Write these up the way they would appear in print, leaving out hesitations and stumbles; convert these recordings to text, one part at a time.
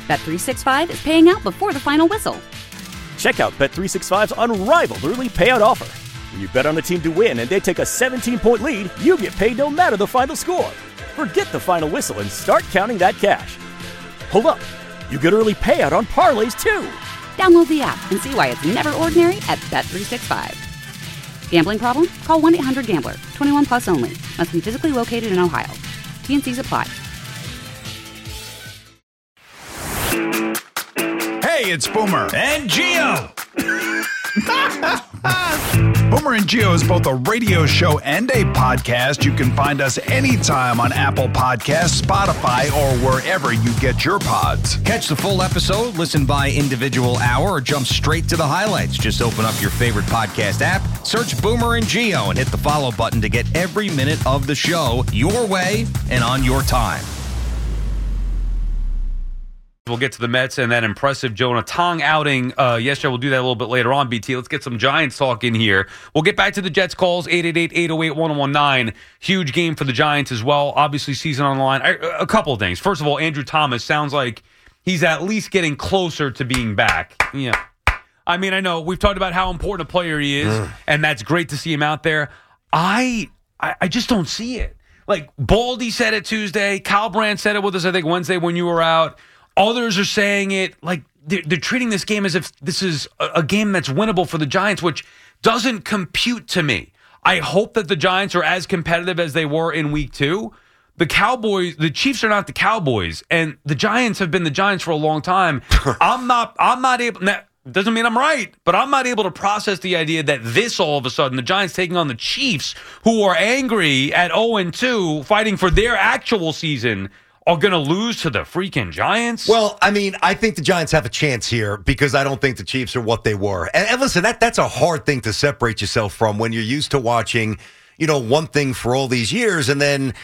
Bet365 is paying out before the final whistle. Check out Bet365's unrivaled early payout offer. When you bet on a team to win and they take a 17-point lead, you get paid no matter the final score. Forget the final whistle and start counting that cash. Hold up. You get early payout on parlays, too. Download the app and see why it's never ordinary at Bet365. Gambling problem? Call 1-800-GAMBLER. 21 plus only. Must be physically located in Ohio. T&Cs apply. Hey, it's Boomer and Gio. Boomer and Gio is both a radio show and a podcast. You can find us anytime on Apple Podcasts, Spotify, or wherever you get your pods. Catch the full episode, listen by individual hour, or jump straight to the highlights. Just open up your favorite podcast app, search Boomer and Gio, and hit the follow button to get every minute of the show your way and on your time. We'll get to the Mets and that impressive Jonah Tong outing yesterday. We'll do that a little bit later on, BT. Let's get some Giants talk in here. We'll get back to the Jets calls, 888-808-1019. Huge game for the Giants as well. Obviously, season on the line. A couple of things. First of all, Andrew Thomas sounds like he's at least getting closer to being back. Yeah. I mean, I know we've talked about how important a player he is, and that's great to see him out there. I just don't see it. Like, Baldy said it Tuesday. Kyle Brandt said it with us, I think, Wednesday when you were out. Others are saying it like they're treating this game as if this is a game that's winnable for the Giants, which doesn't compute to me. I hope that the Giants are as competitive as they were in week 2. The Chiefs are not the Cowboys, and the Giants have been the Giants for a long time. I'm not able. That doesn't mean I'm right, but I'm not able to process the idea that this all of a sudden the Giants taking on the Chiefs, who are angry at 0-2, fighting for their actual season, are going to lose to the freaking Giants? Well, I mean, I think the Giants have a chance here because I don't think the Chiefs are what they were. And listen, that's a hard thing to separate yourself from when you're used to watching, one thing for all these years, and then,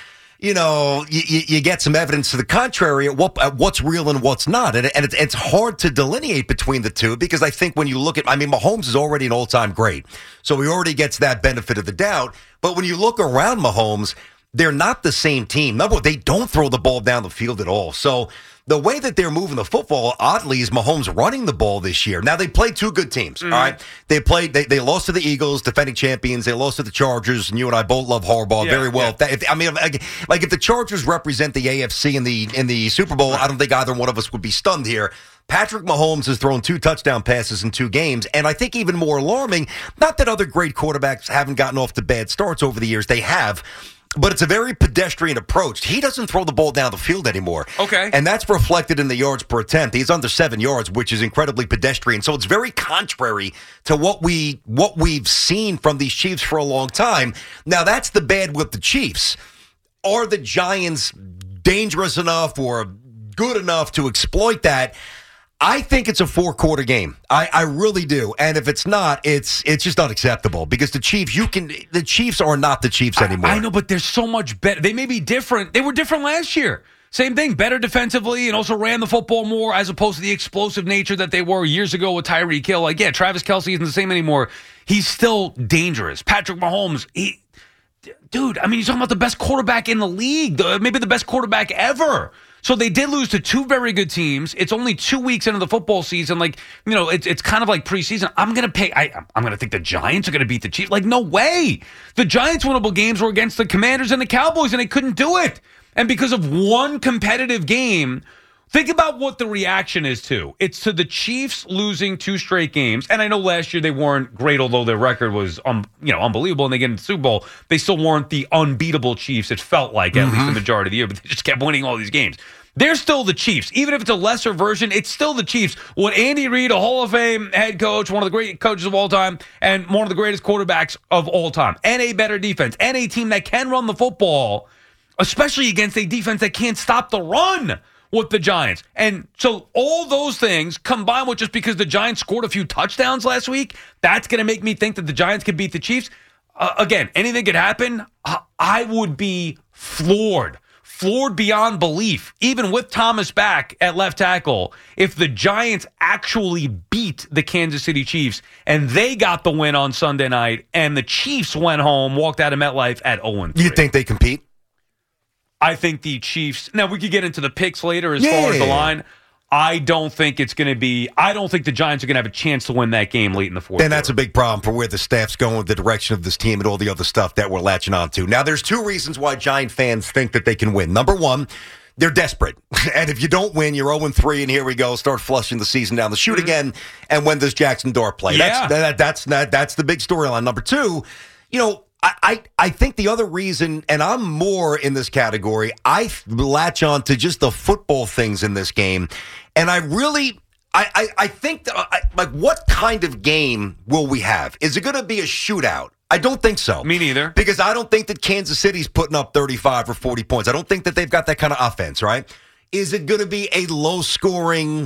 you get some evidence to the contrary at what's real and what's not. And it's hard to delineate between the two because I think when you look at, Mahomes is already an all-time great. So he already gets that benefit of the doubt. But when you look around Mahomes, they're not the same team. Number one, they don't throw the ball down the field at all. So the way that they're moving the football, oddly, is Mahomes running the ball this year. Now, they played two good teams, all right? They lost to the Eagles, defending champions. They lost to the Chargers, and you and I both love Harbaugh very well. Yeah. If the Chargers represent the AFC in the Super Bowl, I don't think either one of us would be stunned here. Patrick Mahomes has thrown 2 touchdown passes in 2 games, and I think even more alarming, not that other great quarterbacks haven't gotten off to bad starts over the years. They have. But it's a very pedestrian approach. He doesn't throw the ball down the field anymore. Okay. And that's reflected in the yards per attempt. He's under 7 yards, which is incredibly pedestrian. So it's very contrary to what we've seen from these Chiefs for a long time. Now, that's the bad with the Chiefs. Are the Giants dangerous enough or good enough to exploit that? I think it's a 4-quarter game. I really do. And if it's not, it's just unacceptable because the Chiefs are not the Chiefs anymore. I know, but they're so much better. They may be different. They were different last year. Same thing, better defensively and also ran the football more as opposed to the explosive nature that they were years ago with Tyreek Hill. Like, yeah, Travis Kelce isn't the same anymore. He's still dangerous. Patrick Mahomes, you're talking about the best quarterback in the league, maybe the best quarterback ever. So they did lose to 2 very good teams. It's only 2 weeks into the football season. It's kind of like preseason. I'm going to think the Giants are going to beat the Chiefs. Like, no way. The Giants' winnable games were against the Commanders and the Cowboys, and they couldn't do it. And because of one competitive game, think about what the reaction is to. It's to the Chiefs losing 2 straight games. And I know last year they weren't great, although their record was unbelievable, and they get into the Super Bowl. They still weren't the unbeatable Chiefs, it felt like, at least the majority of the year. But they just kept winning all these games. They're still the Chiefs. Even if it's a lesser version, it's still the Chiefs. What Andy Reid, a Hall of Fame head coach, one of the great coaches of all time, and one of the greatest quarterbacks of all time, and a better defense, and a team that can run the football, especially against a defense that can't stop the run with the Giants. And so all those things combined with just because the Giants scored a few touchdowns last week, that's going to make me think that the Giants could beat the Chiefs. Again, anything could happen. I would be floored beyond belief, even with Thomas back at left tackle, if the Giants actually beat the Kansas City Chiefs and they got the win on Sunday night and the Chiefs went home, walked out of MetLife at 0-3. You think they compete? I think the Chiefs... Now, we could get into the picks later as far as the line. I don't think the Giants are going to have a chance to win that game late in the fourth. Then that's a big problem for where the staff's going, the direction of this team, and all the other stuff that we're latching on to. Now, there's two reasons why Giant fans think that they can win. Number one, they're desperate. And if you don't win, you're 0-3, and here we go, start flushing the season down the chute again. And when does Jackson Dart play? Yeah. That's the big storyline. Number two, I think the other reason, and I'm more in this category, I latch on to just the football things in this game. And I really, I think, what kind of game will we have? Is it going to be a shootout? I don't think so. Me neither. Because I don't think that Kansas City's putting up 35 or 40 points. I don't think that they've got that kind of offense, right? Is it going to be a low-scoring,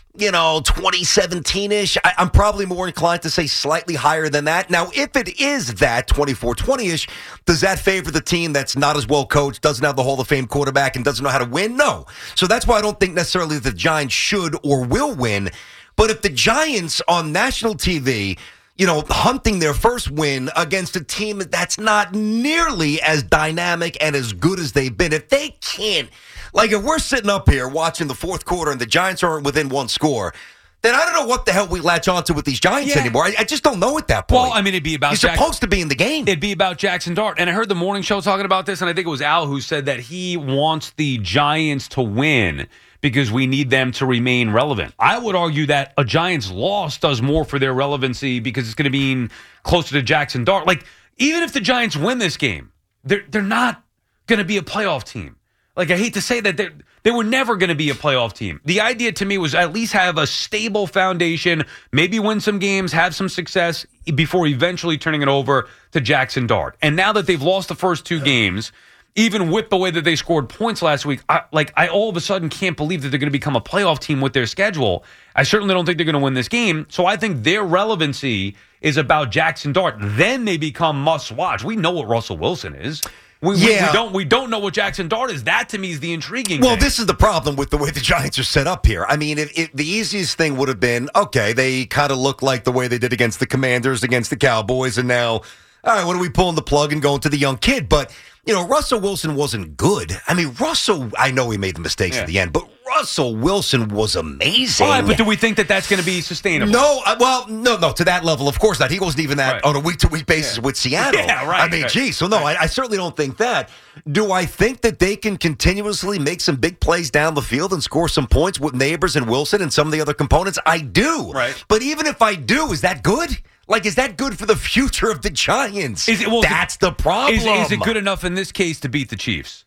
2017-ish? I'm probably more inclined to say slightly higher than that. Now, if it is that 24-20-ish, does that favor the team that's not as well coached, doesn't have the Hall of Fame quarterback, and doesn't know how to win? No. So that's why I don't think necessarily the Giants should or will win. But if the Giants on national TV, hunting their first win against a team that's not nearly as dynamic and as good as they've been, if they can't, if we're sitting up here watching the fourth quarter and the Giants aren't within one score, then I don't know what the hell we latch onto with these Giants anymore. I just don't know at that point. Well, I mean, it'd be about You're supposed to be in the game. It'd be about Jackson Dart. And I heard the morning show talking about this, and I think it was Al who said that he wants the Giants to win because we need them to remain relevant. I would argue that a Giants loss does more for their relevancy because it's going to be closer to Jackson Dart. Even if the Giants win this game, they're not going to be a playoff team. I hate to say that they were never going to be a playoff team. The idea to me was at least have a stable foundation, maybe win some games, have some success before eventually turning it over to Jackson Dart. And now that they've lost the first two games, even with the way that they scored points last week, I all of a sudden can't believe that they're going to become a playoff team with their schedule. I certainly don't think they're going to win this game. So I think their relevancy is about Jackson Dart. Then they become must-watch. We know what Russell Wilson is. We don't know what Jackson Dart is. That, to me, is the intriguing thing. This is the problem with the way the Giants are set up here. I mean, if the easiest thing would have been, okay, they kind of look like the way they did against the Commanders, against the Cowboys, and now, all right, what are we pulling the plug and going to the young kid? But, Russell Wilson wasn't good. I mean, I know he made the mistakes at the end, but Russell Wilson was amazing. All right, but do we think that that's going to be sustainable? No, no, to that level, of course not. He wasn't even that on a week-to-week basis with Seattle. Yeah, right. I mean, geez. So, no, I certainly don't think that. Do I think that they can continuously make some big plays down the field and score some points with Neighbors and Wilson and some of the other components? I do. Right. But even if I do, is that good? Is that good for the future of the Giants? That's the problem. Is it good enough in this case to beat the Chiefs?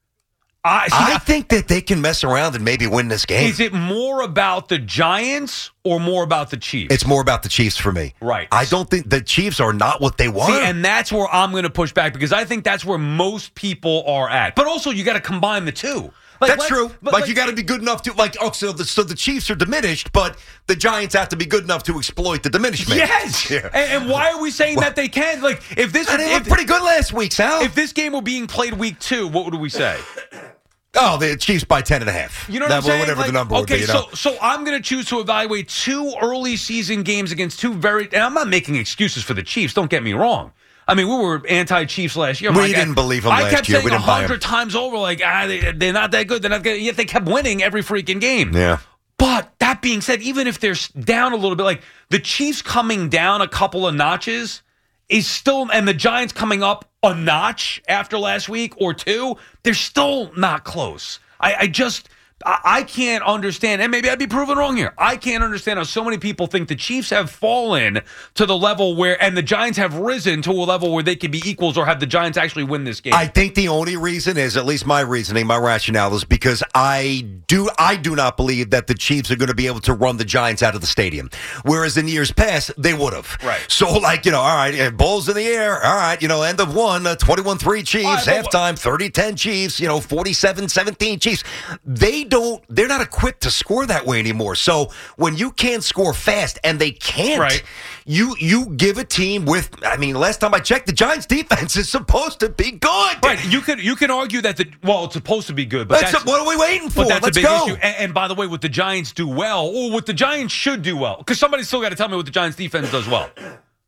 I think that they can mess around and maybe win this game. Is it more about the Giants or more about the Chiefs? It's more about the Chiefs for me. Right. I don't think the Chiefs are not what they were. See, and that's where I'm going to push back because I think that's where most people are at. But also, you got to combine the two. That's true. You got to be good enough to so the Chiefs are diminished, but the Giants have to be good enough to exploit the diminishment. Yes. Yeah. And why are we saying that they can? If this, they looked pretty good last week, Sal. If this game were being played week 2, what would we say? Oh, the Chiefs by 10.5. You know what I'm saying? Whatever the number would be. So I'm going to choose to evaluate 2 early season games against 2 and I'm not making excuses for the Chiefs. Don't get me wrong. I mean, we were anti-Chiefs last year. We didn't believe them last year. I kept saying 100 times over, they're not that good. They're not good. Yet they kept winning every freaking game. Yeah. But that being said, even if they're down a little bit, the Chiefs coming down a couple of notches is still, and the Giants coming up a notch after last week or 2, they're still not close. I can't understand, and maybe I'd be proven wrong here. I can't understand how so many people think the Chiefs have fallen to the level where, and the Giants have risen to a level where they could be equals or have the Giants actually win this game. I think the only reason is, at least my reasoning, my rationale is because I do not believe that the Chiefs are going to be able to run the Giants out of the stadium. Whereas in years past, they would have. Right. So, all right, balls in the air. All right, end of one, 21-3 Chiefs, halftime, 30-10 Chiefs, 47-17 Chiefs. They're not equipped to score that way anymore. So when you can't score fast, and they can't, right, you give a team with, last time I checked, the Giants defense is supposed to be good. Right. You can argue that it's supposed to be good, but what are we waiting for? But that's Let's a big go. issue. And by the way, what the Giants do well, or what the Giants should do well, because somebody's still got to tell me what the Giants defense does well.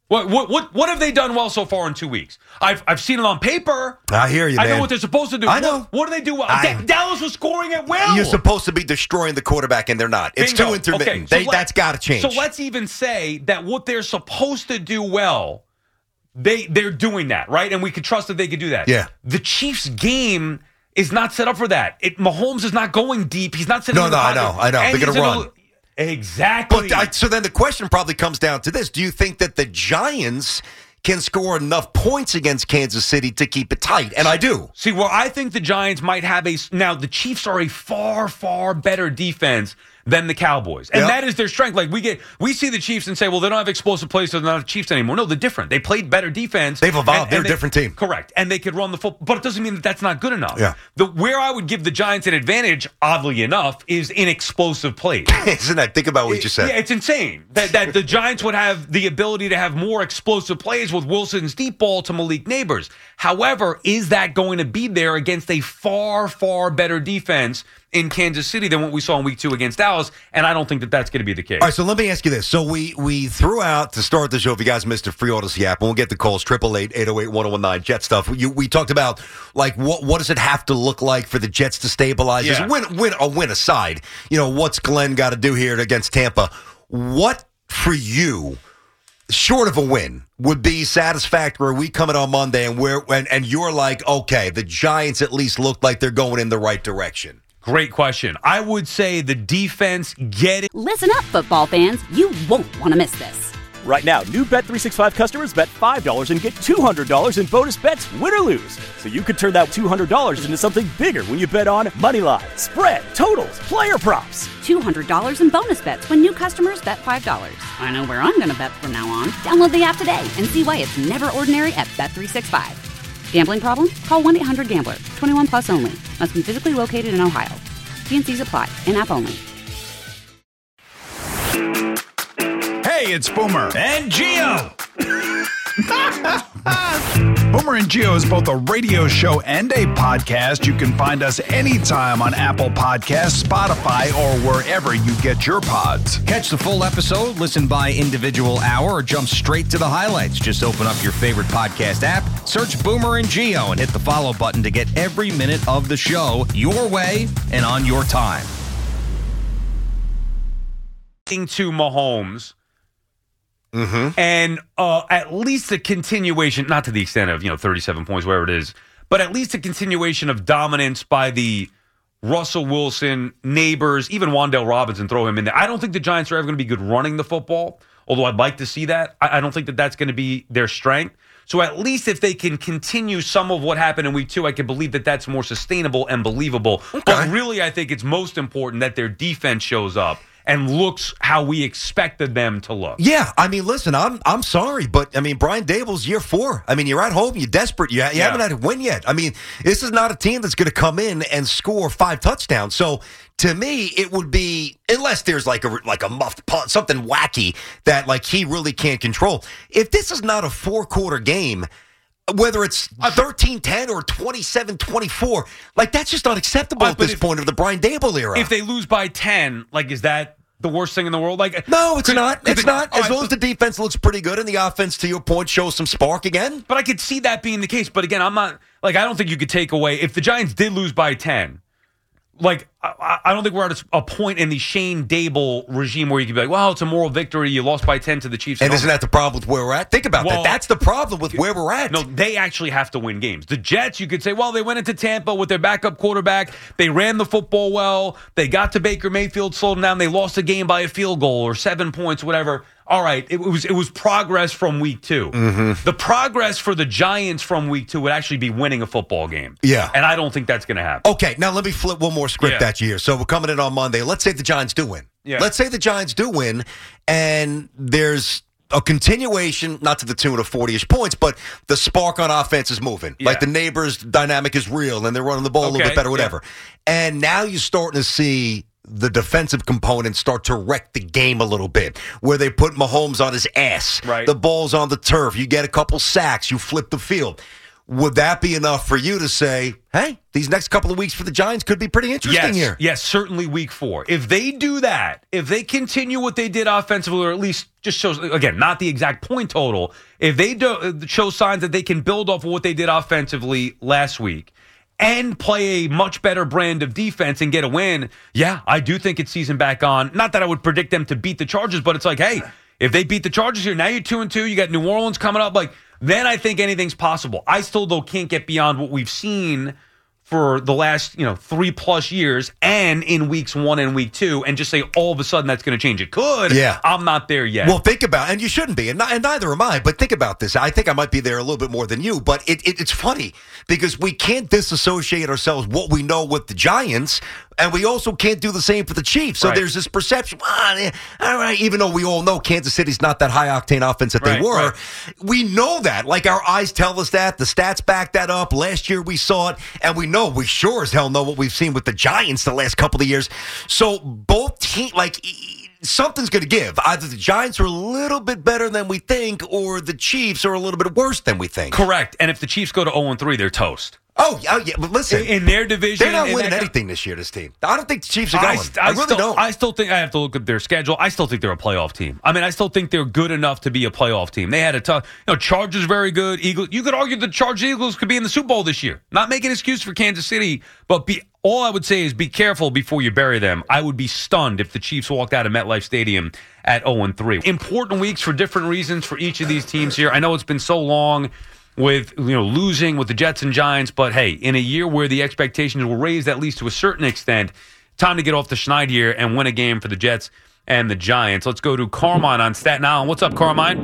What have they done well so far in 2 weeks? I've seen it on paper. I hear you, man. I know what they're supposed to do. I know. What do they do well? Dallas was scoring at will. You're supposed to be destroying the quarterback, and they're not. It's Bingo. too intermittent. Okay, That's got to change. So let's even say that what they're supposed to do well, they're doing that, right? And we could trust that they could do that. Yeah. The Chiefs' game is not set up for that. Mahomes is not going deep. He's not sitting in the pocket. I know. They're going to run. Exactly. But so then the question probably comes down to this. Do you think that the Giants can score enough points against Kansas City to keep it tight? And I do. See, well, I think the Giants might have now, the Chiefs are a far, far better defense than the Cowboys. And that is their strength. Like, we see the Chiefs and say, well, they don't have explosive plays, so they're not the Chiefs anymore. No, they're different. They played better defense. They've evolved. They're a different team. Correct. And they could run the football, but it doesn't mean that that's not good enough. Yeah. Where I would give the Giants an advantage, oddly enough, is in explosive plays. Isn't that? Think about what you just said. Yeah, it's insane that the Giants would have the ability to have more explosive plays with Wilson's deep ball to Malik Neighbors. However, is that going to be there against a far, far better defense in Kansas City than what we saw in week 2 against Dallas? And I don't think that that's going to be the case. All right, so let me ask you this. So we threw out to start the show, if you guys missed a free Odyssey app, and we'll get the calls, 888-808-1019, Jet stuff. We talked about, like, what does it have to look like for the Jets to stabilize? Yeah. Win aside, what's Glenn got to do here against Tampa? What, for you, short of a win, would be satisfactory? We come in on Monday and you're like, okay, the Giants at least look like they're going in the right direction. Great question. I would say the defense Listen up, football fans. You won't want to miss this. Right now, new Bet365 customers bet $5 and get $200 in bonus bets, win or lose. So you could turn that $200 into something bigger when you bet on moneyline, spread, totals, player props. $200 in bonus bets when new customers bet $5. I know where I'm going to bet from now on. Download the app today and see why it's never ordinary at Bet365. Gambling problem? Call 1-800-GAMBLER. 21 plus only. Must be physically located in Ohio. T&Cs apply. In-app only. Hey, it's Boomer And Gio. Boomer and Gio is both a radio show and a podcast. You can find us anytime on Apple Podcasts, Spotify, or wherever you get your pods. Catch the full episode, listen by individual hour, or jump straight to the highlights. Just open up your favorite podcast app, search Boomer and Gio, and hit the follow button to get every minute of the show your way and on your time. to Mahomes. Mm-hmm. And at least a continuation, not to the extent of 37 points, wherever it is, but at least a continuation of dominance by the Russell Wilson, Neighbors, even Wan'Dale Robinson, throw him in there. I don't think the Giants are ever going to be good running the football, although I'd like to see that. I don't think that that's going to be their strength. So at least if they can continue some of what happened in week 2, I can believe that that's more sustainable and believable. Okay. But really, I think it's most important that their defense shows up and looks how we expected them to look. Yeah, I mean, listen, I'm sorry, but I mean, Brian Daboll's year 4. I mean, you're at home, you're desperate, you haven't had a win yet. I mean, this is not a team that's going to come in and score 5 touchdowns. So to me, it would be, unless there's like a muffed punt, something wacky that like he really can't control. If this is not a 4-quarter game, whether it's 13-10 or 27-24, like that's just unacceptable at this point of the Brian Daboll era. If they lose by 10, like is that the worst thing in the world? Like, no, it's not. It's not. As long as the defense looks pretty good and the offense, to your point, shows some spark again. But I could see that being the case. But again, I'm not I don't think you could take away if the Giants did lose by 10. Like, I don't think we're at a point in the Shane Daboll regime where you can be like, well, it's a moral victory. You lost by 10 to the Chiefs. And isn't that the problem with where we're at? Think about that. That's the problem with where we're at. No, they actually have to win games. The Jets, you could say, well, they went into Tampa with their backup quarterback. They ran the football well. They got to Baker Mayfield, slowed him down. They lost the game by a field goal or 7 points, whatever. All right, it was progress from week 2. Mm-hmm. The progress for the Giants from week 2 would actually be winning a football game. Yeah. And I don't think that's going to happen. Okay, now let me flip one more script at you here. So we're coming in on Monday. Let's say the Giants do win. Yeah. Let's say the Giants do win, and there's a continuation, not to the tune of 40-ish points, but the spark on offense is moving. Yeah. Like the Neighbors dynamic is real, and they're running the ball a little bit better, whatever. Yeah. And now you're starting to see the defensive components start to wreck the game a little bit, where they put Mahomes on his ass. Right. The ball's on the turf. You get a couple sacks. You flip the field. would that be enough for you to say, hey, these next couple of weeks for the Giants could be pretty interesting here? Yes, certainly week 4. If they do that, if they continue what they did offensively, or at least just shows, again, not the exact point total, if they show signs that they can build off of what they did offensively last week and play a much better brand of defense and get a win, yeah, I do think it's season back on. Not that I would predict them to beat the Chargers, but it's like, hey, if they beat the Chargers here, now you're 2-2, you got New Orleans coming up, then I think anything's possible. I still, though, can't get beyond what we've seen for the last, 3+ years and in weeks 1 and week 2 and just say all of a sudden that's going to change. It could. Yeah. I'm not there yet. Well, think about, and you shouldn't be, and neither am I, but think about this. I think I might be there a little bit more than you, but it's funny because we can't disassociate ourselves what we know with the Giants, and we also can't do the same for the Chiefs. So there's this perception, all right, even though we all know Kansas City's not that high-octane offense that they were, we know that. Like, our eyes tell us that. The stats back that up. Last year we saw it, and we sure as hell know what we've seen with the Giants the last couple of years. So both teams, something's going to give. Either the Giants are a little bit better than we think, or the Chiefs are a little bit worse than we think. Correct. And if the Chiefs go to 0-3, they're toast. Oh, yeah, but listen. In their division. They're not winning anything this year, this team. I don't think the Chiefs are going. I really don't. I still think I have to look at their schedule. I still think they're a playoff team. I mean, I still think they're good enough to be a playoff team. They had a tough, Chargers very good. Eagles. You could argue the Chargers Eagles could be in the Super Bowl this year. Not making an excuse for Kansas City, but all I would say is be careful before you bury them. I would be stunned if the Chiefs walked out of MetLife Stadium at 0-3. Important weeks for different reasons for each of these teams here. I know it's been so long with losing with the Jets and Giants, but hey, in a year where the expectations were raised at least to a certain extent, time to get off the schneid here and win a game for the Jets and the Giants. Let's go to Carmine on Staten Island. What's up, Carmine?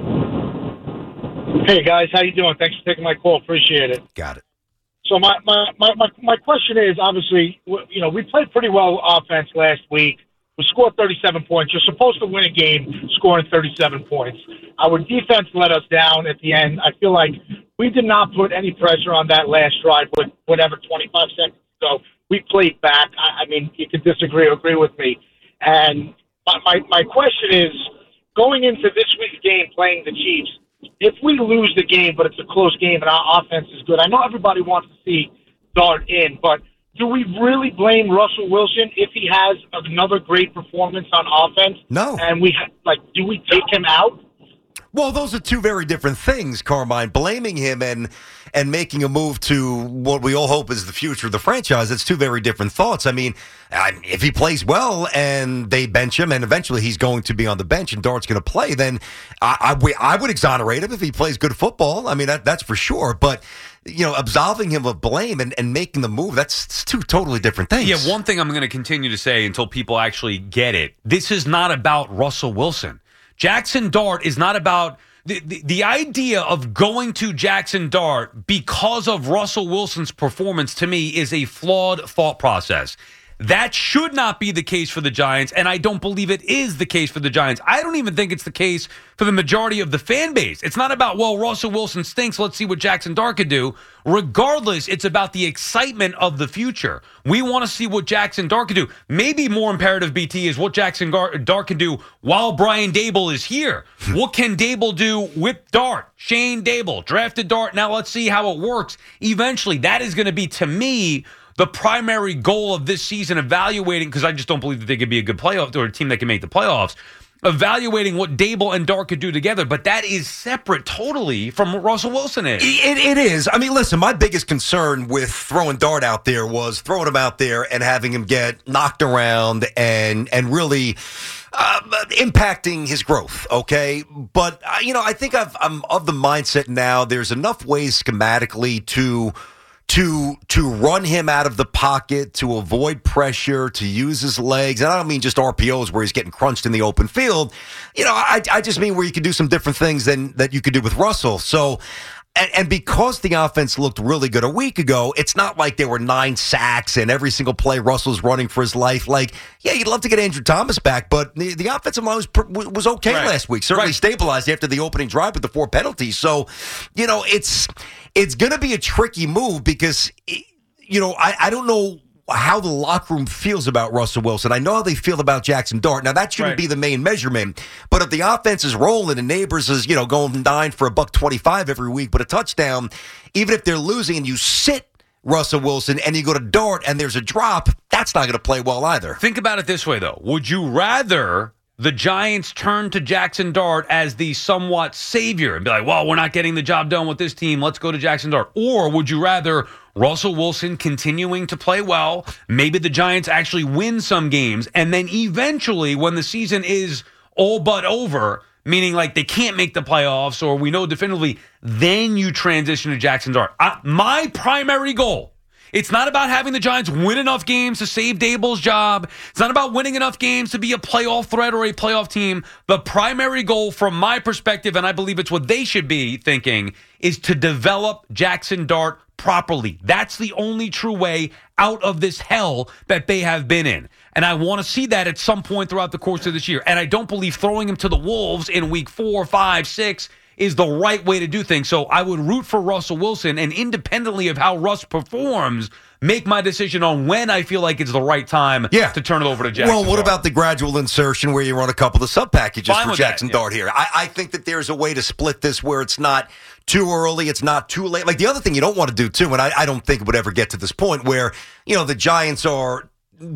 Hey guys, how you doing? Thanks for taking my call. Appreciate it. Got it. So my question is, obviously, we played pretty well offense last week. We scored 37 points. You're supposed to win a game scoring 37 points. Our defense let us down at the end. I feel like we did not put any pressure on that last drive with whatever 25 seconds ago. We played back. I mean, you can disagree or agree with me. And my question is, going into this week's game playing the Chiefs, if we lose the game but it's a close game and our offense is good, I know everybody wants to see Dart in, but do we really blame Russell Wilson if he has another great performance on offense? No. And do we take him out? Well, those are two very different things, Carmine. Blaming him and making a move to what we all hope is the future of the franchise, it's two very different thoughts. I mean, if he plays well and they bench him and eventually he's going to be on the bench and Dart's going to play, then I would exonerate him if he plays good football. I mean, that's for sure. But absolving him of blame and making the move, that's two totally different things. Yeah, one thing I'm going to continue to say until people actually get it, this is not about Russell Wilson. Jackson Dart is not about the idea of going to Jackson Dart because of Russell Wilson's performance, to me, is a flawed thought process. That should not be the case for the Giants, and I don't believe it is the case for the Giants. I don't even think it's the case for the majority of the fan base. It's not about, well, Russell Wilson stinks, let's see what Jackson Dart could do. Regardless, it's about the excitement of the future. We want to see what Jackson Dart can do. Maybe more imperative, BT, is what Jackson Dart can do while Brian Daboll is here. What can Daboll do with Dart? Shane Daboll drafted Dart. Now let's see how it works. Eventually, that is going to be, to me, the primary goal of this season, evaluating, because I just don't believe that they could be a good playoff or a team that can make the playoffs, evaluating what Daboll and Dart could do together. But that is separate totally from what Russell Wilson is. It is. I mean, listen, my biggest concern with throwing Dart out there was throwing him out there and having him get knocked around and really impacting his growth, okay? But, I think I'm of the mindset now there's enough ways schematically to run him out of the pocket, to avoid pressure, to use his legs. And I don't mean just RPOs where he's getting crunched in the open field. I just mean where you can do some different things than that you could do with Russell. So, and because the offense looked really good a week ago, it's not like there were 9 sacks and every single play Russell's running for his life. You'd love to get Andrew Thomas back, but the offensive line was okay last week. Certainly stabilized after the opening drive with the 4 penalties. So, it's going to be a tricky move because, I don't know how the locker room feels about Russell Wilson. I know how they feel about Jackson Dart. Now, that shouldn't be the main measurement, but if the offense is rolling and Neighbors is, going 9 for $125 every week, but a touchdown, even if they're losing and you sit Russell Wilson and you go to Dart and there's a drop, that's not going to play well either. Think about it this way, though. Would you rather the Giants turn to Jackson Dart as the somewhat savior and be like, well, we're not getting the job done with this team, let's go to Jackson Dart? Or would you rather Russell Wilson continuing to play well, maybe the Giants actually win some games, and then eventually when the season is all but over, meaning like they can't make the playoffs or we know definitively, then you transition to Jackson Dart? My primary goal, it's not about having the Giants win enough games to save Daboll's job. It's not about winning enough games to be a playoff threat or a playoff team. The primary goal from my perspective, and I believe it's what they should be thinking, is to develop Jackson Dart properly. That's the only true way out of this hell that they have been in. And I want to see that at some point throughout the course of this year. And I don't believe throwing him to the Wolves in week 4, 5, 6 is the right way to do things. So I would root for Russell Wilson, and independently of how Russ performs, make my decision on when I feel like it's the right time to turn it over to Jackson Well, what Dart. about the gradual insertion where you run a couple of sub-packages Fine for with Jackson that, yeah. Dart here? I think that there's a way to split this where it's not too early, it's not too late. Like the other thing you don't want to do, too, and I don't think it would ever get to this point where, the Giants are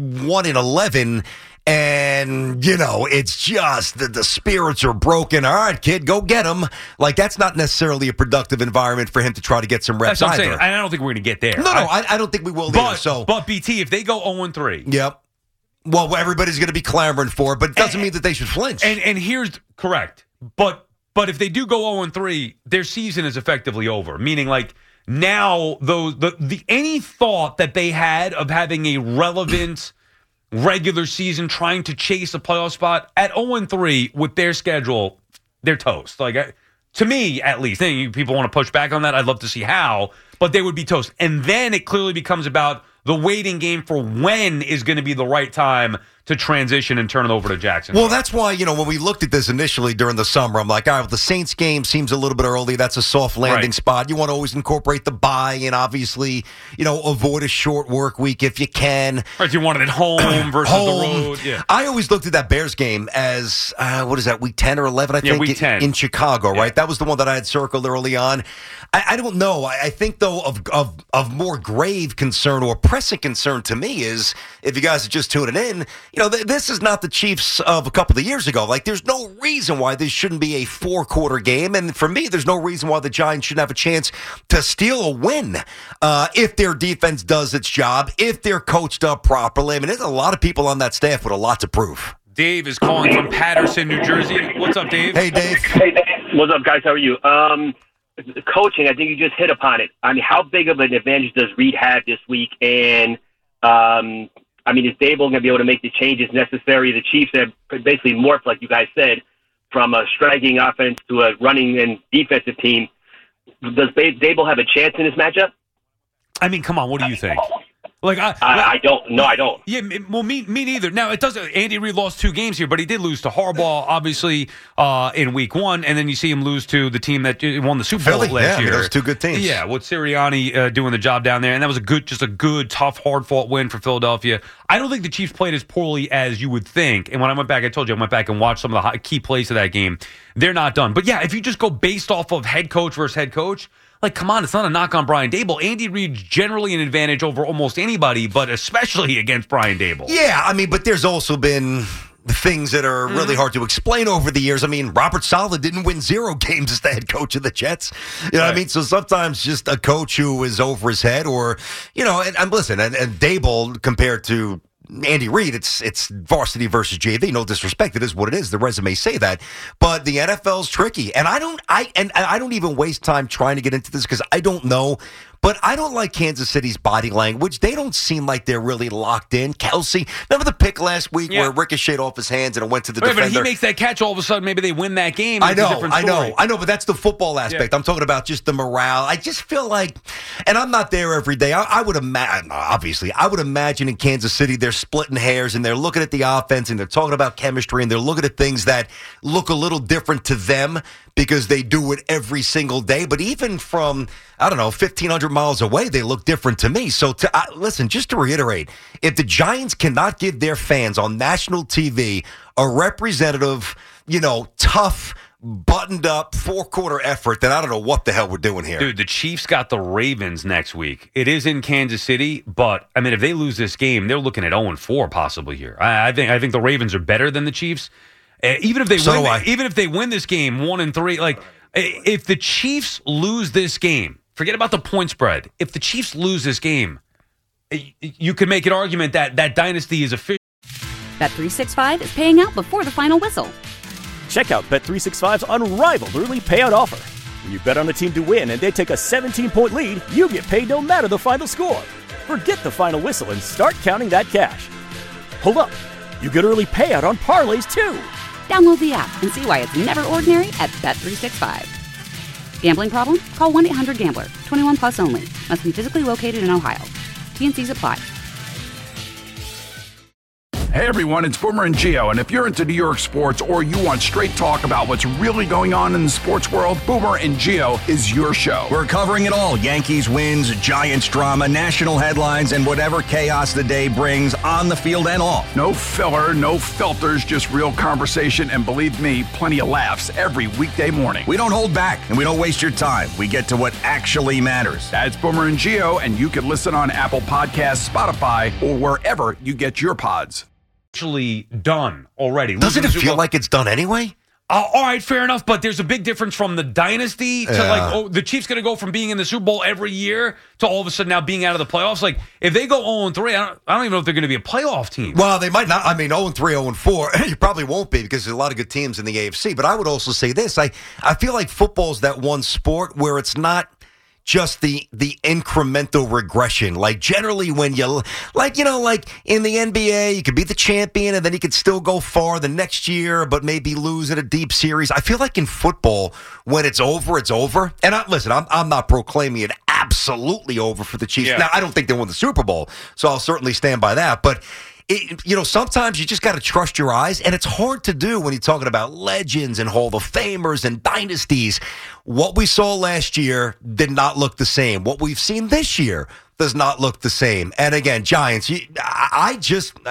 1-11 and, it's just the spirits are broken. All right, kid, go get him. Like, that's not necessarily a productive environment for him to try to get some reps That's what I'm either. saying. I don't think we're going to get there. No, I don't think we will either. But BT, if they go 0-3. Yep. Well, everybody's going to be clamoring for it, but it doesn't mean that they should flinch. And here's correct. But if they do go 0-3, their season is effectively over. Meaning, like, now any thought that they had of having a relevant regular season trying to chase a playoff spot at 0-3 with their schedule, they're toast. Like, to me, at least. People want to push back on that. I'd love to see how, but they would be toast. And then it clearly becomes about the waiting game for when is going to be the right time to transition and turn it over to Jackson. Well, that's why, when we looked at this initially during the summer, I'm like, all right, well, the Saints game seems a little bit early. That's a soft landing spot. You want to always incorporate the bye and obviously, avoid a short work week if you can. Right, you want it at home versus the road. Yeah. I always looked at that Bears game as, what is that, week 10 or 11, I think? Yeah, week 10. In Chicago, right? That was the one that I had circled early on. I don't know. I think, though, of more grave concern or pressing concern to me is, if you guys are just tuning in, this is not the Chiefs of a couple of years ago. Like, there's no reason why this shouldn't be a 4-quarter game. And for me, there's no reason why the Giants shouldn't have a chance to steal a win if their defense does its job, if they're coached up properly. I mean, there's a lot of people on that staff with a lot to prove. Dave is calling from Patterson, New Jersey. What's up, Dave? Hey, Dave. Hey, Dave. What's up, guys? How are you? Coaching, I think you just hit upon it. I mean, how big of an advantage does Reed have this week? And, is Daboll going to be able to make the changes necessary? The Chiefs have basically morphed, like you guys said, from a striking offense to a running and defensive team. Does Daboll have a chance in this matchup? I mean, come on, what do you think? Like I don't. No, I don't. Yeah, well, me neither. Now, it doesn't. Andy Reid lost 2 games here, but he did lose to Harbaugh, obviously, in week 1, and then you see him lose to the team that won the Super Bowl last year. Those 2 good teams. Yeah, with Sirianni doing the job down there, and that was a good, tough, hard-fought win for Philadelphia. I don't think the Chiefs played as poorly as you would think. And when I went back, I told you I went back and watched some of the key plays of that game. They're not done. But yeah, if you just go based off of head coach versus head coach. Like, come on, it's not a knock on Brian Daboll. Andy Reid's generally an advantage over almost anybody, but especially against Brian Daboll. Yeah, but there's also been things that are really hard to explain over the years. Robert Saleh didn't win 0 games as the head coach of the Jets. You know what I mean? So sometimes just a coach who is over his head or, and listen, and Daboll compared to Andy Reid, it's varsity versus JV. No disrespect, it is what it is. The resumes say that, but the NFL's tricky, and I don't even waste time trying to get into this because I don't know. But I don't like Kansas City's body language. They don't seem like they're really locked in. Kelsey, remember the pick last week where it ricocheted off his hands and it went to the defender? But he makes that catch, all of a sudden, maybe they win that game. I know, but that's the football aspect. I'm talking about just the morale. I just feel like, and I'm not there every day. I would imagine, obviously, in Kansas City, they're splitting hairs and they're looking at the offense and they're talking about chemistry and they're looking at things that look a little different to them because they do it every single day. But even from, 1,500 100 miles away, they look different to me. So, listen, just to reiterate, if the Giants cannot give their fans on national TV a representative, tough, buttoned-up, four-quarter effort, then I don't know what the hell we're doing here. Dude, the Chiefs got the Ravens next week. It is in Kansas City, but, if they lose this game, they're looking at 0-4 possibly here. I think the Ravens are better than the Chiefs. Even if they win this game 1-3, if the Chiefs lose this game, forget about the point spread. If the Chiefs lose this game, you could make an argument that dynasty is official. Bet365 is paying out before the final whistle. Check out Bet365's unrivaled early payout offer. When you bet on a team to win and they take a 17-point lead, you get paid no matter the final score. Forget the final whistle and start counting that cash. Hold up. You get early payout on parlays, too. Download the app and see why it's never ordinary at Bet365. Gambling problem? Call 1-800-GAMBLER. 21 plus only. Must be physically located in Ohio. T&Cs apply. Hey everyone, it's Boomer and Gio, and if you're into New York sports or you want straight talk about what's really going on in the sports world, Boomer and Gio is your show. We're covering it all. Yankees wins, Giants drama, national headlines, and whatever chaos the day brings on the field and off. No filler, no filters, just real conversation, and believe me, plenty of laughs every weekday morning. We don't hold back, and we don't waste your time. We get to what actually matters. That's Boomer and Gio, and you can listen on Apple Podcasts, Spotify, or wherever you get your pods. Actually done already. Doesn't it feel like it's done anyway? All right, fair enough, but there's a big difference from the dynasty to the Chiefs going to go from being in the Super Bowl every year to all of a sudden now being out of the playoffs. If they go 0-3, I don't even know if they're going to be a playoff team. Well, they might not. 0-3, 0-4, you probably won't be because there's a lot of good teams in the AFC. But I would also say this. I feel like football's that one sport where it's not just the incremental regression. Generally when in the NBA, you could be the champion and then you could still go far the next year, but maybe lose in a deep series. I feel like in football, when it's over, it's over. And I'm not proclaiming it absolutely over for the Chiefs. Yeah. Now, I don't think they won the Super Bowl, so I'll certainly stand by that. But sometimes you just got to trust your eyes, and it's hard to do when you're talking about legends and Hall of Famers and dynasties. What we saw last year did not look the same. What we've seen this year does not look the same. And again, Giants, maybe I'm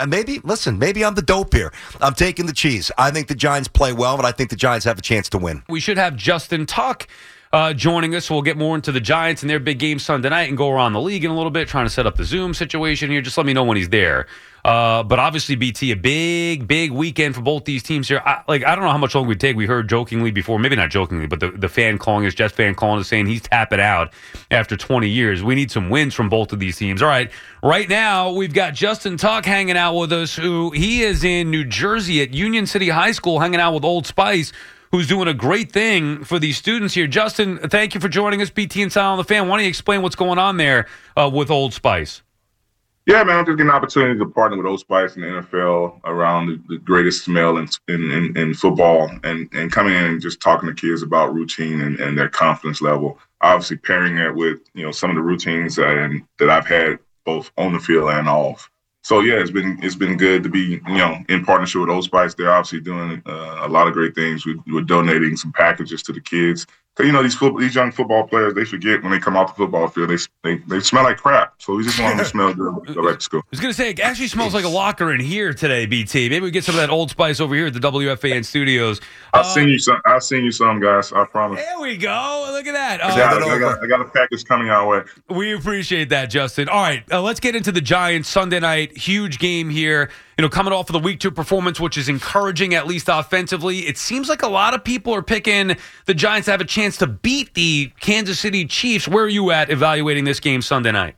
the dope here. I'm taking the Chiefs. I think the Giants play well, but I think the Giants have a chance to win. We should have Justin Tuck joining us. We'll get more into the Giants and their big game Sunday night and go around the league in a little bit, trying to set up the Zoom situation here. Just let me know when he's there. But obviously, BT, a big weekend for both these teams here. I don't know how much longer we take. We heard jokingly before, maybe not jokingly, but the fan calling us, Jets fan calling us, saying he's tapping out after 20 years. We need some wins from both of these teams. All right, right now we've got Justin Tuck hanging out with us, he is in New Jersey at Union City High School, hanging out with Old Spice, who's doing a great thing for these students here. Justin, thank you for joining us, BT and Silent on the Fan. Why don't you explain what's going on there with Old Spice? Yeah, man, I'm just getting an opportunity to partner with Old Spice and the NFL around the greatest smell in football and coming in and just talking to kids about routine and their confidence level. Obviously pairing that with, some of the routines that I've had both on the field and off. So, yeah, it's been good to be, in partnership with Old Spice. They're obviously doing a lot of great things. We're donating some packages to the kids. These young football players, they forget when they come off the football field, they smell like crap. So we just want them to smell good when they go back to school. I was going to say, it actually smells like a locker in here today, BT. Maybe we get some of that Old Spice over here at the WFAN studios. I'll send you some, guys. I promise. There we go. Look at that. I got a package coming our way. We appreciate that, Justin. All right, let's get into the Giants Sunday night. Huge game here. Coming off of the Week 2 performance, which is encouraging, at least offensively. It seems like a lot of people are picking the Giants to have a chance to beat the Kansas City Chiefs. Where are you at evaluating this game Sunday night?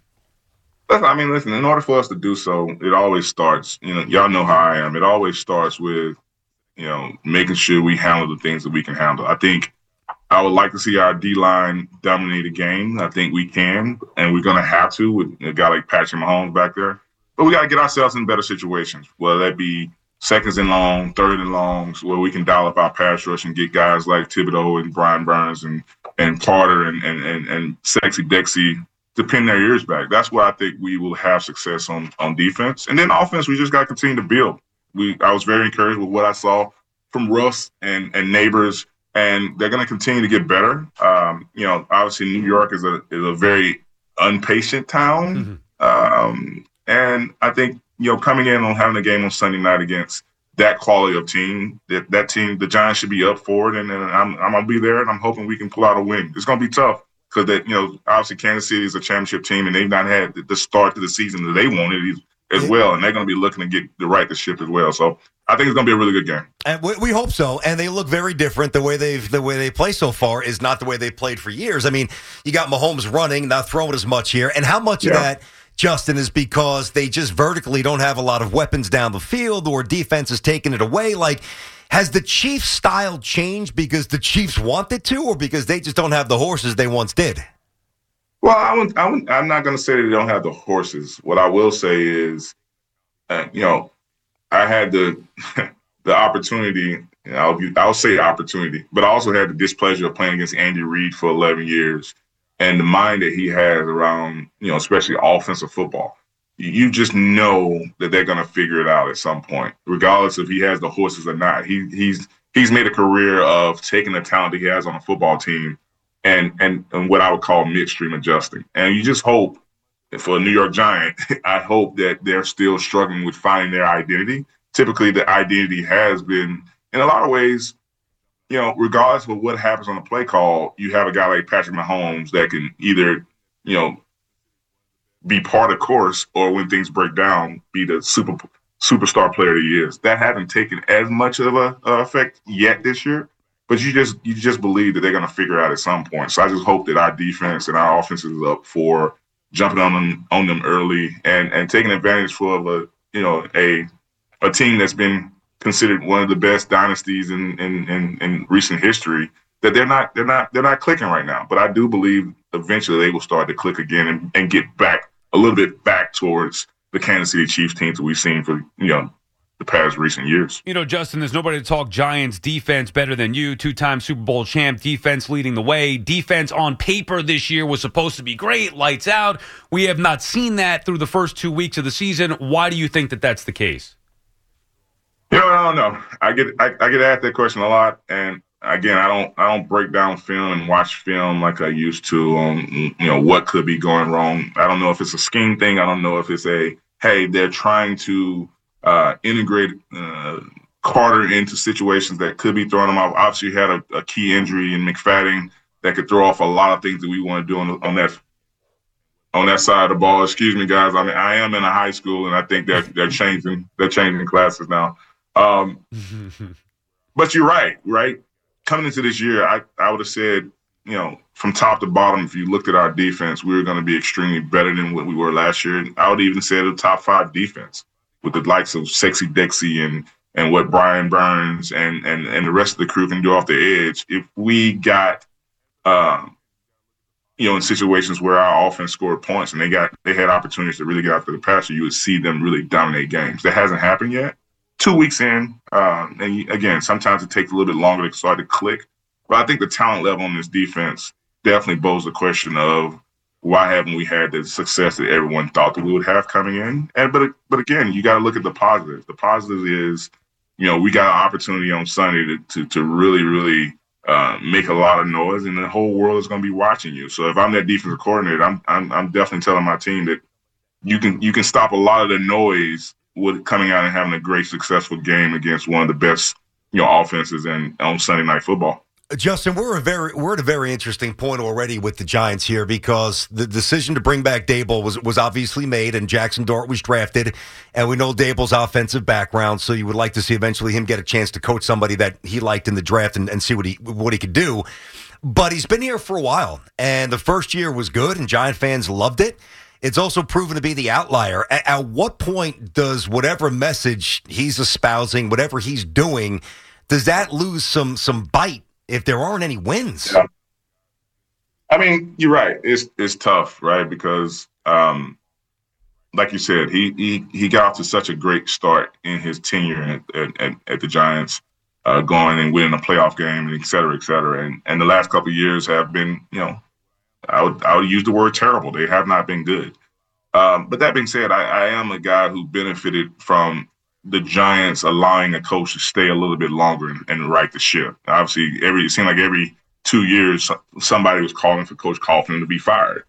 Listen, in order for us to do so, it always starts, y'all know how I am. It always starts with, making sure we handle the things that we can handle. I think I would like to see our D-line dominate a game. I think we can, and we're going to have to with a guy like Patrick Mahomes back there. But we got to get ourselves in better situations, whether that be seconds and long, third and longs, where we can dial up our pass rush and get guys like Thibodeau and Brian Burns and Carter and Sexy Dexy to pin their ears back. That's where I think we will have success on defense. And then offense, we just got to continue to build. I was very encouraged with what I saw from Russ and Neighbors, and they're going to continue to get better. Obviously New York is a very impatient town. And I think, coming in on having a game on Sunday night against that quality of team, that team, the Giants should be up for it. And I'm going to be there, and I'm hoping we can pull out a win. It's going to be tough because, obviously Kansas City is a championship team, and they've not had the start to the season that they wanted as well. And they're going to be looking to get the right to ship as well. So I think it's going to be a really good game. And we hope so. And they look very different. The way they play so far is not the way they played for years. I mean, you got Mahomes running, not throwing as much here. And how much of that, Justin, is because they just vertically don't have a lot of weapons down the field, or defense is taking it away? Like, has the Chiefs' style changed because the Chiefs want it to, or because they just don't have the horses they once did? Well, I'm not going to say they don't have the horses. What I will say is, I had the opportunity. I'll say opportunity, but I also had the displeasure of playing against Andy Reid for 11 years, and the mind that he has around, especially offensive football. You just know that they're going to figure it out at some point, regardless if he has the horses or not. He's made a career of taking the talent that he has on a football team and what I would call midstream adjusting. And you just hope, for a New York Giant, I hope that they're still struggling with finding their identity. Typically, the identity has been, in a lot of ways, regardless of what happens on the play call, you have a guy like Patrick Mahomes that can either, be part of course, or when things break down, be the superstar player that he is. That hasn't taken as much of a effect yet this year, but you just believe that they're going to figure it out at some point. So I just hope that our defense and our offense is up for jumping on them early and taking advantage of a team that's been considered one of the best dynasties in recent history. That they're not clicking right now, but I do believe eventually they will start to click again and get back a little bit back towards the Kansas City Chiefs teams that we've seen for the past recent years. Justin, there's nobody to talk Giants defense better than you. 2-time Super Bowl champ, defense leading the way. Defense on paper this year was supposed to be great, lights out. We have not seen that through the first 2 weeks of the season. Why do you think that that's the case? I don't know. I get asked that question a lot, and again, I don't break down film and watch film like I used to on what could be going wrong. I don't know if it's a scheme thing. I don't know if it's they're trying to integrate Carter into situations that could be throwing him off. Obviously, you had a key injury in McFadden that could throw off a lot of things that we want to do on that side of the ball. Excuse me, guys. I mean, I am in a high school, and I think they're changing classes now. But you're right. Coming into this year, I would have said, from top to bottom, if you looked at our defense, we were going to be extremely better than what we were last year. I would even say the top 5 defense with the likes of Sexy Dixie and what Brian Burns and the rest of the crew can do off the edge. If we got, in situations where our offense scored points and they had opportunities to really get after the passer, you would see them really dominate games. That hasn't happened yet. 2 weeks in, and again, sometimes it takes a little bit longer to start to click. But I think the talent level on this defense definitely bodes the question of why haven't we had the success that everyone thought that we would have coming in? But again, you got to look at the positives. The positive is, we got an opportunity on Sunday to really, really make a lot of noise, and the whole world is going to be watching you. So if I'm that defensive coordinator, I'm definitely telling my team that you can stop a lot of the noise with coming out and having a great, successful game against one of the best, offenses on Sunday Night Football. Justin, we're at a very interesting point already with the Giants here, because the decision to bring back Dable was obviously made, and Jackson Dart was drafted, and we know Dable's offensive background, so you would like to see eventually him get a chance to coach somebody that he liked in the draft and see what he could do. But he's been here for a while, and the first year was good, and Giant fans loved it. It's also proven to be the outlier. At what point does whatever message he's espousing, whatever he's doing, does that lose some bite if there aren't any wins? Yeah. I mean, you're right. It's tough, right? Because, like you said, he got off to such a great start in his tenure at the Giants, going and winning a playoff game, and et cetera, et cetera. And the last couple of years have been, I would use the word terrible. They have not been good. But that being said, I am a guy who benefited from the Giants allowing a coach to stay a little bit longer and right the ship. Obviously, it seemed like every 2 years somebody was calling for Coach Coughlin to be fired.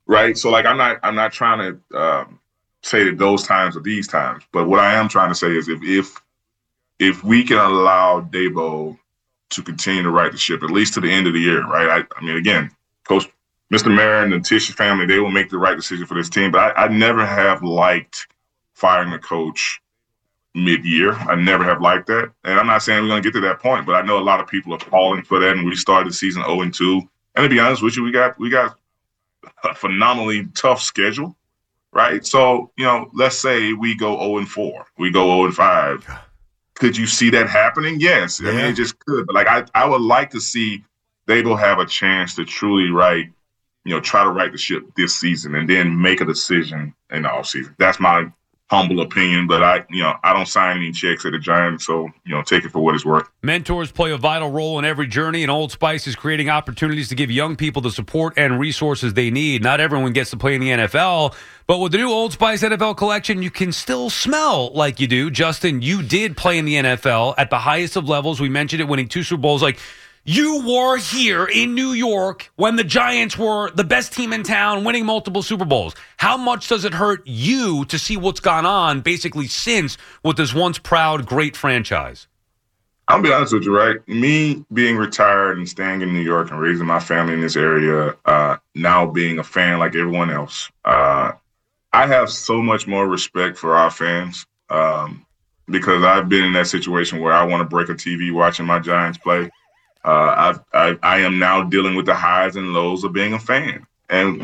right? So like I'm not trying to say that those times are these times, but what I am trying to say is if we can allow Dabo to continue to right the ship at least to the end of the year, right? I mean, again, Coach Mr. Mayer and the Tisha family, they will make the right decision for this team, but I never have liked firing a coach mid-year. I never have liked that. And I'm not saying we're going to get to that point, but I know a lot of people are calling for that, and we started the season 0-2. And to be honest with you, we got a phenomenally tough schedule, right? So, let's say we go 0-4. We go 0-5. Could you see that happening? Yes. I mean, it just could. But, I would like to see Dabo have a chance to truly try to right the ship this season and then make a decision in the offseason. That's my humble opinion, but I don't sign any checks at the Giants, so take it for what it's worth. Mentors play a vital role in every journey, and Old Spice is creating opportunities to give young people the support and resources they need. Not everyone gets to play in the NFL, but with the new Old Spice NFL collection, you can still smell like you do. Justin, you did play in the NFL at the highest of levels. We mentioned it, winning 2 Super Bowls. You were here in New York when the Giants were the best team in town, winning multiple Super Bowls. How much does it hurt you to see what's gone on basically since with this once proud, great franchise? I'll be honest with you, right? Me being retired and staying in New York and raising my family in this area, now being a fan like everyone else, I have so much more respect for our fans because I've been in that situation where I want to break a TV watching my Giants play. I am now dealing with the highs and lows of being a fan, and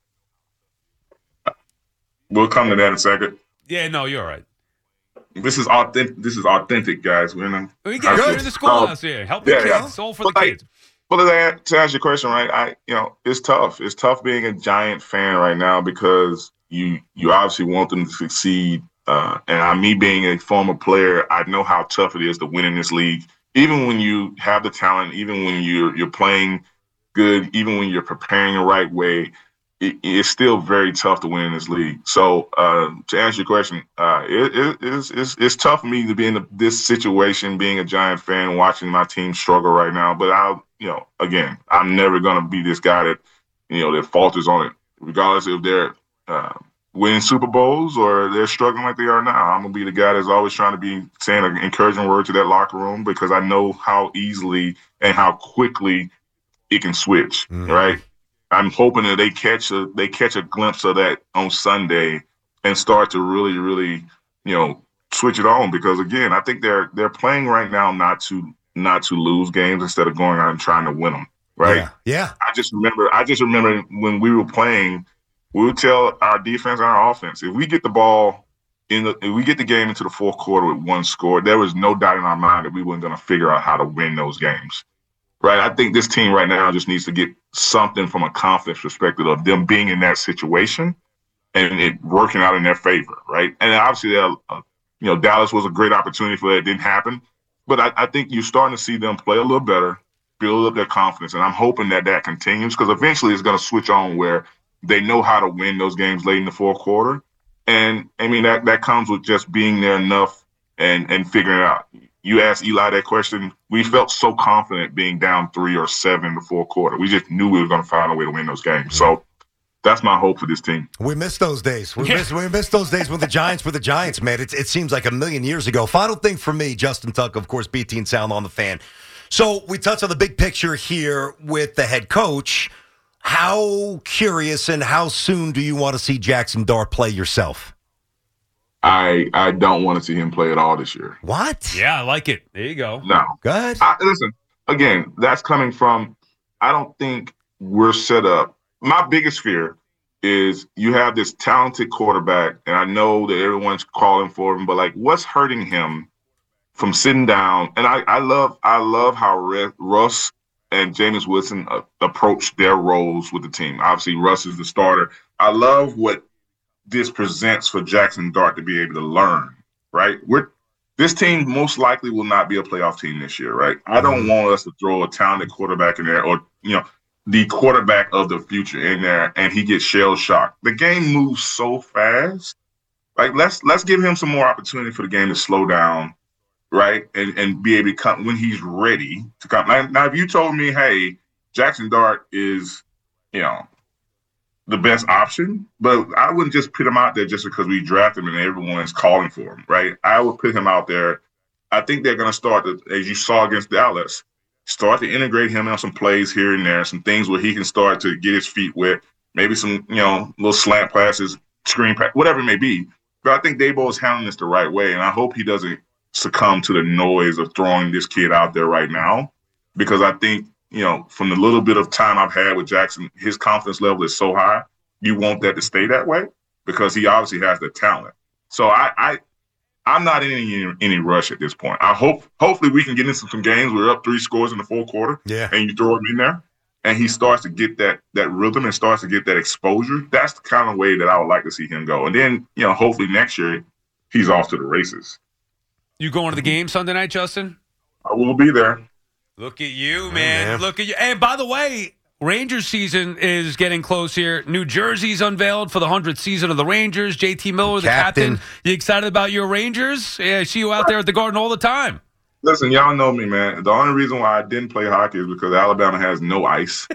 we'll come to that in a second. Yeah, no, you're all right. This is authentic, guys. We get you're in the schoolhouse here. Help the kids. It's all for the kids. But to answer your question, right? It's tough. It's tough being a Giant fan right now because you obviously want them to succeed. And me being a former player, I know how tough it is to win in this league. Even when you have the talent, even when you're playing good, even when you're preparing the right way, it's still very tough to win in this league. So to answer your question, it's tough for me to be in this situation, being a Giant fan, watching my team struggle right now. But again, I'm never going to be this guy that, that falters on it, regardless if they're winning Super Bowls or they're struggling like they are now. I'm going to be the guy that's always trying to be saying an encouraging word to that locker room because I know how easily and how quickly it can switch, right? I'm hoping that they catch a glimpse of that on Sunday and start to really, really, switch it on because, again, I think they're playing right now not to lose games instead of going out and trying to win them, right? Yeah. I just remember when we were playing, we would tell our defense and our offense, if we get the ball if we get the game into the fourth quarter with 1 score, there was no doubt in our mind that we weren't going to figure out how to win those games, right? I think this team right now just needs to get something from a confidence perspective of them being in that situation and it working out in their favor, right? And obviously, Dallas was a great opportunity for that. It didn't happen. But I think you're starting to see them play a little better, build up their confidence, and I'm hoping that continues because eventually it's going to switch on where they know how to win those games late in the fourth quarter. And, I mean, that comes with just being there enough and figuring it out. You asked Eli that question. We felt so confident being down 3 or 7 in the fourth quarter. We just knew we were going to find a way to win those games. So that's my hope for this team. We miss those days. We miss those days when the Giants were the Giants, man. It seems like a million years ago. Final thing for me, Justin Tuck, of course, BT and Sound on the Fan. So we touched on the big picture here with the head coach. How curious and how soon do you want to see Jackson Dart play yourself? I don't want to see him play at all this year. What? Yeah, I like it. There you go. No. Go ahead. Listen, again, that's coming from, I don't think we're set up. My biggest fear is you have this talented quarterback, and I know that everyone's calling for him, but, what's hurting him from sitting down? And I love how Russ and Jameis Winston approach their roles with the team. Obviously, Russ is the starter. I love what this presents for Jackson Dart to be able to learn, right? This team most likely will not be a playoff team this year, right? I don't want us to throw a talented quarterback in there or, the quarterback of the future in there and he gets shell-shocked. The game moves so fast. Let's give him some more opportunity for the game to slow down, right, and be able to come when he's ready to come. Now, if you told me, hey, Jackson Dart is, the best option, but I wouldn't just put him out there just because we drafted him and everyone's calling for him, right? I would put him out there. I think they're going to start, as you saw against Dallas, start to integrate him on some plays here and there, some things where he can start to get his feet wet, maybe some, little slant passes, screen pass, whatever it may be. But I think Daboll is handling this the right way, and I hope he doesn't succumb to the noise of throwing this kid out there right now, because I think, from the little bit of time I've had with Jackson, his confidence level is so high. You want that to stay that way because he obviously has the talent. So I'm not in any rush at this point. Hopefully we can get into some games. We're up 3 scores in the fourth quarter, and you throw him in there, and he starts to get that rhythm and starts to get that exposure. That's the kind of way that I would like to see him go. And then, hopefully next year he's off to the races. You going to the game Sunday night, Justin? I will be there. Look at you, man. Look at you. And by the way, Rangers season is getting close here. New Jersey's unveiled for the 100th season of the Rangers. JT Miller, the captain. You excited about your Rangers? Yeah, I see you out there at the Garden all the time. Listen, y'all know me, man. The only reason why I didn't play hockey is because Alabama has no ice.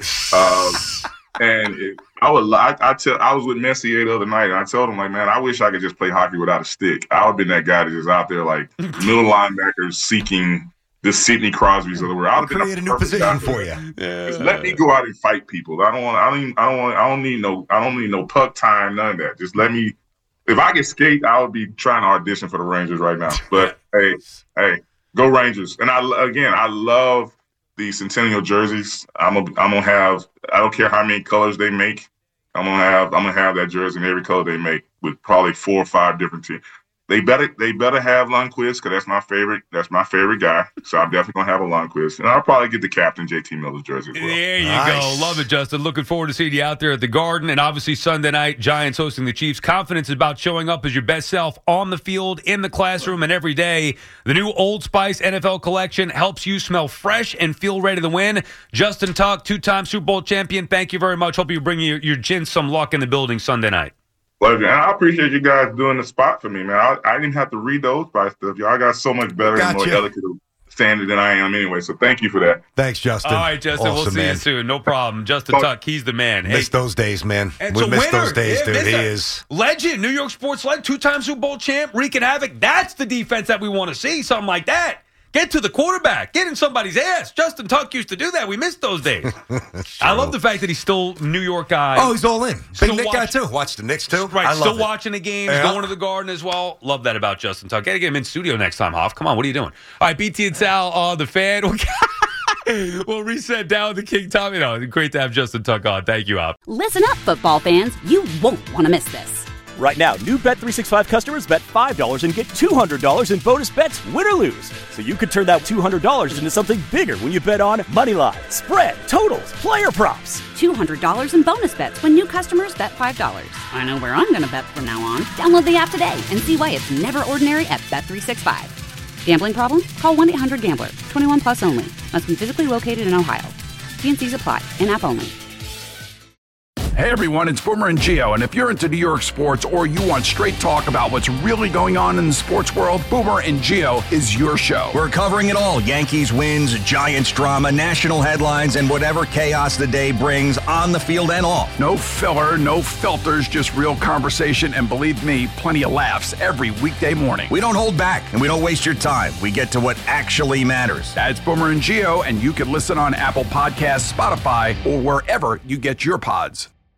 And I was with Messier the other night, and I told him, like, man, I wish I could just play hockey without a stick. I would have been that guy that's just out there, like, middle linebacker seeking the Sidney Crosby's of the world. I'll create a new position for you. Just let me go out and fight people. I don't need no puck time, none of that. Just let me. If I could skate, I would be trying to audition for the Rangers right now. But hey, go Rangers! And I love the Centennial jerseys. I'm gonna have. I don't care how many colors they make. I'm gonna have that jersey in every color they make with probably 4 or 5 different teams. They better have Lundqvist because that's my favorite. That's my favorite guy. So I'm definitely gonna have a Lundqvist, and I'll probably get the captain JT Miller's jersey as well. There you go. Love it, Justin. Looking forward to seeing you out there at the Garden, and obviously Sunday night, Giants hosting the Chiefs. Confidence is about showing up as your best self on the field, in the classroom, and every day. The new Old Spice NFL collection helps you smell fresh and feel ready to win. Justin Tuck, 2-time Super Bowl champion. Thank you very much. Hope you bring your gin some luck in the building Sunday night. Pleasure. And I appreciate you guys doing the spot for me, man. I didn't have to read the Old Spice stuff. Y'all got so much better and more delicate standard than I am anyway. So thank you for that. Thanks, Justin. All right, Justin. Awesome, we'll see you soon. No problem. Justin Tuck, he's the man. Miss those days, man. We miss those days, dude. He is. Legend, New York sports legend, 2-time Super Bowl champ, wreaking havoc. That's the defense that we want to see, something like that. Get to the quarterback. Get in somebody's ass. Justin Tuck used to do that. We missed those days. I love the fact that he's still a New York guy. Oh, he's all in. Big Knicks guy, too. Watch the Knicks, too. Right. Still watching the games, going to the Garden as well. Love that about Justin Tuck. Got to get him in studio next time, Hoff. Come on. What are you doing? All right, BT and Sal, the fan. We'll reset down the King Tommy. No, great to have Justin Tuck on. Thank you, Hoff. Listen up, football fans. You won't want to miss this. Right now, new Bet365 customers bet $5 and get $200 in bonus bets, win or lose. So you could turn that $200 into something bigger when you bet on money line, spread, totals, player props. $200 in bonus bets when new customers bet $5. I know where I'm going to bet from now on. Download the app today and see why it's never ordinary at Bet365. Gambling problem? Call 1-800-GAMBLER. 21 plus only. Must be physically located in Ohio. T&Cs apply. In-app only. Hey everyone, it's Boomer and Gio, and if you're into New York sports or you want straight talk about what's really going on in the sports world, Boomer and Gio is your show. We're covering it all. Yankees wins, Giants drama, national headlines, and whatever chaos the day brings on the field and off. No filler, no filters, just real conversation, and believe me, plenty of laughs every weekday morning. We don't hold back, and we don't waste your time. We get to what actually matters. That's Boomer and Gio, and you can listen on Apple Podcasts, Spotify, or wherever you get your pods.